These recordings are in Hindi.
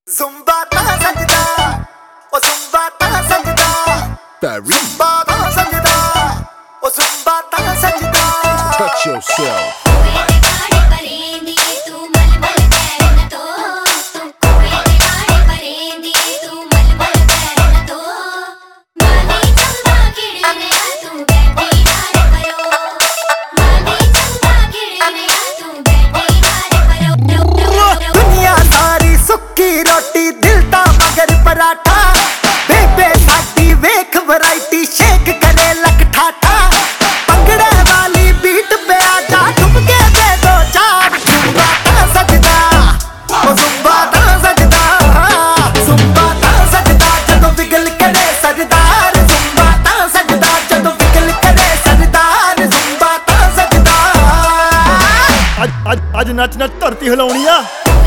Zumba ता सजदा, ओ zumba ता सजदा, zumba ता सजदा, ओ zumba ता सजदा. Touch yourself. पराठा बेबे साडी वेख वैरायटी शेक करे लक ठाठा पंगड़े वाली बीट पे आजा ठुमके दे दो चार जुम्बा ता सजदा ओ जुम्बा ता सजदा जुम्बा ता सजदा जदों विगल करे सरदार जुम्बा ता सजदा जदों विगल करे सरदार जुम्बा ता सजदा आज नच नच धरती हिलाउणी आ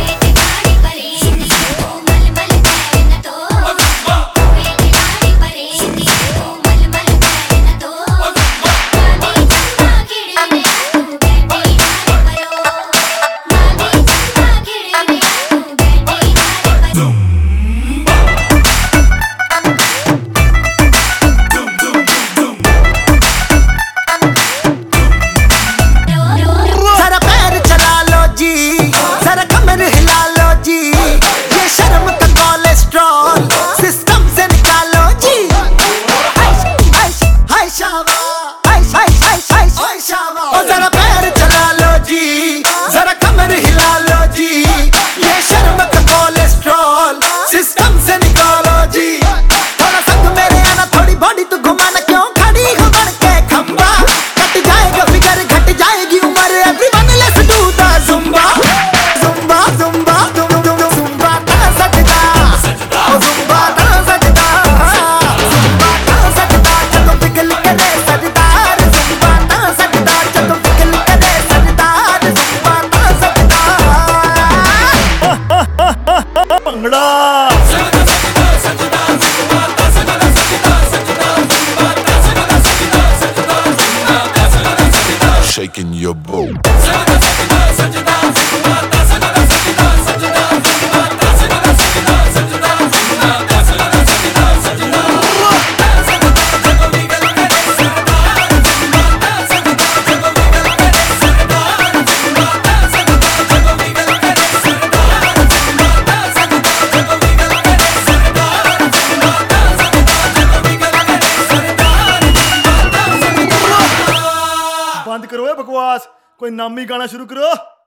shaking your boat. बंद करो बकवास, कोई नामी गाना शुरू करो।